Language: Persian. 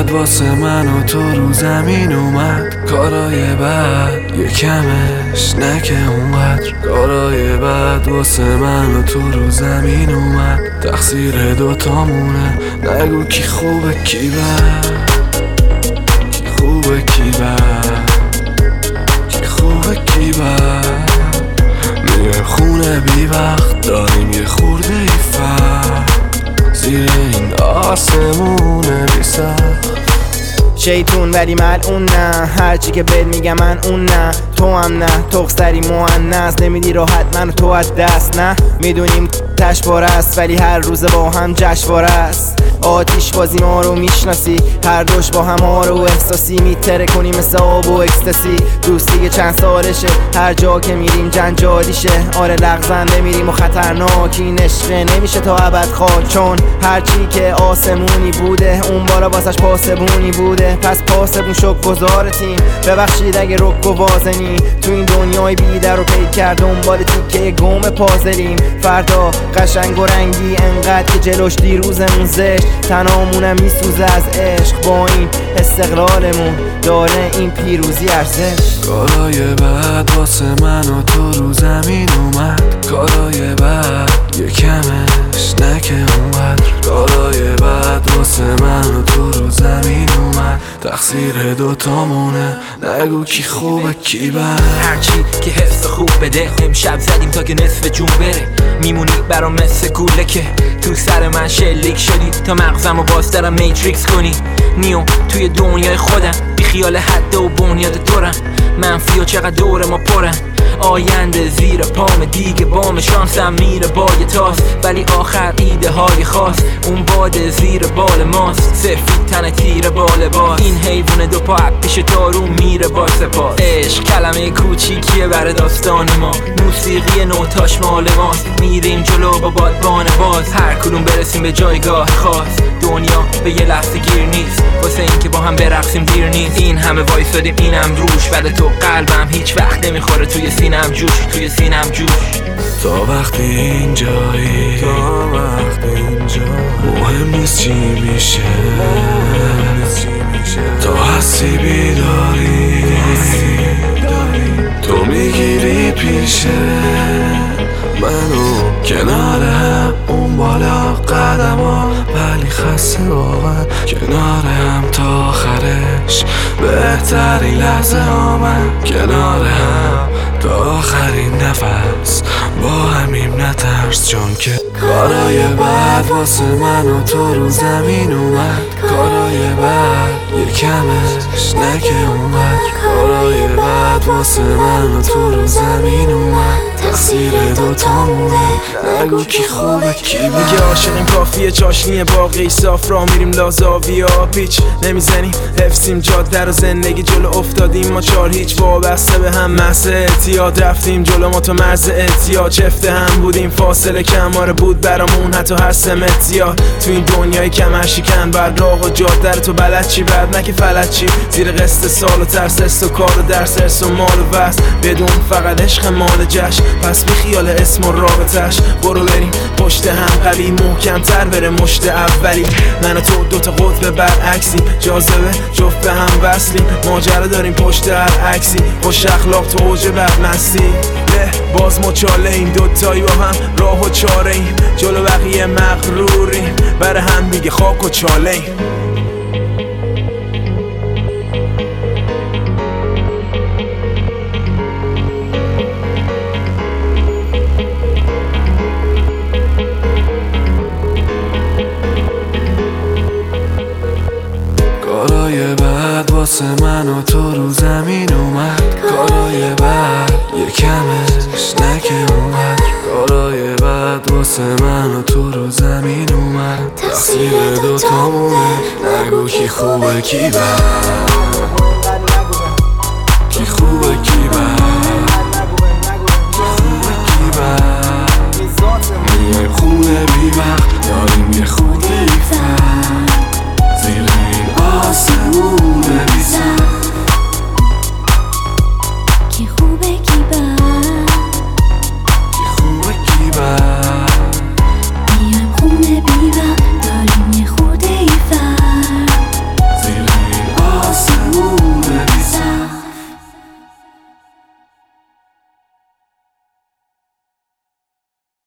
بعد واسه من و تو رو زمین اومد. کارای بعد یه کمش نکه اونقدر. کارای بعد واسه من و تو رو زمین اومد. تقصیر دوتامونه، نگو کی خوبه کی بد، کی خوبه کی بد، کی خوبه کی بد. میرم خونه بی وقت، داریم یه خورده ای فرق زیر این آسمونه بی سخت. شیطون ولی ملعون نه، هرچی که بهت میگم من اون نه. تو هم نه، تخصری مؤنث، نمیدی راحت منو تو از دست. نه میدونیم تشواره است ولی هر روز با هم جشنواره است. آتیش بازی ما رو میشناسی، هر دوش با هم ها رو احساسی میتره کنی مثل آب و اکستاسی. دوستی که چند سالشه، هر جا که میریم جنجالیشه. آره لغزنده میریم و خطرناک، این عشقه نمیشه تا ابد خاک. چون هرچی که آسمونی بوده اون بالا واسش پاسبونی بوده. پس پاسبون شک گذار تیم، ببخشید اگه رک و وازنی. تو این دنیای بی در و پی کرد دنبال تیکه گم پازلیم. فردا قشنگ و رنگی انقدر که جلوش دیروزمون زشت. تنامونم میسوزه از عشق، با این استقلالمون داره این پیروزی ارزش. کارای بعد واسه من و تو رو زمین اومد. کارای بعد یه کمش نکه اونقدر. کارای بعد واسه من و تو رو زمین اومد. تقصیر دوتامونه، نگو کی خوبه کی بد. هرچی که حس خوب بده، امشب زدیم تا که نصف جون بره. میمونی برام مثل گوله که تو سر من شلیک شدی، تا مغزمو باز دارم میتریکس کنی. نیو توی دنیای خودم، بی خیال حد و بنیاد دورم. منفی و چقدر دور ما پرن، آینده زیر پام دیگه بام شانسم میره با یه تاس. ولی آخر ایده های خاص، اون باد زیر بال ماست. سفید تن تیر بال باز، این حیوان دو پا پیش تارو میره با سپاس. عشق کلمه کوچیکیه بر داستان ما، موسیقی نوتاش مال ماست. میریم جلو با بادبان باز، هر کدوم برسیم به جایگاه خاص. دنیا به یه لحظه گیر نیست، واسه این که با هم برقصیم دیر نیست. این همه وایسادیم اینم روش، ولی تو قلبم هیچ وقت نمیخوره توی سینم جوش، توی سینم جوش. تا وقتی اینجایی، تا وقتی اینجا مهم نیست چی میشه. تا هستی بیداری، تو میگیری پیشه منو کنار هم، اون بالا قدم ها ولی خسته واقعا. کنار هم تا آخرش بهترین لحظه ها، من کنار هم تا آخرین نفس با همیم نترس. چون که کارای بعد واسه من و تو رو زمین اومد. کارای بعد یه کمش نکه اونقدر. کارای بعد واسه من و تو رو زمین اومد. تقصیر دوتامونه، نگو کی خوبه کی بد. میگه عاشقیم کافیه چاشنیه باقی صاف، راه میریم لازاویا پیچ نمیزنیم. حفظیم جاده رو زندگی جلو افتادیم ما چار هیچ، وابسته به هم محض اعتیاد. رفتیم جلو ما تو مرز اعتیاد، چفته هم بودیم فاصله کماره بود برامون حتی هر سمتیاد. تو این دنیای کمر شکن بعد راه و جاده رو تو بلد چی بعد نکه فلت چی. زیر قسط سال و ترس است و کار و درس ارس و مال و بس، بدون فقط عشق مال جشن. پس بی خیال اسم و رابطش، برو بریم پشت هم قوی محکم تر بره مشت اولی. من و تو دوتا قطب برعکسی، جاذبه جفت به هم وصلیم. ماجرا داریم پشت هر عکسی، خوش اخلاق تو اوج بدمستی. باز ما چاله این دوتایی با هم راه و چاره ایم. جلو بقیه مغروریم، بر هم دیگه خاک و چاله ایم. کارای بعد واسه من و تو رو زمین اومد. کارای بعد یه کمش نکه اومد. کارای بعد واسه من و تو رو زمین اومد. تقصیر دوتامونه، نگو کی خوبه کی بد، کی خوبه کی بد، کی خوبه کی بد. میایم خونه بی وقت، داریم یه خوب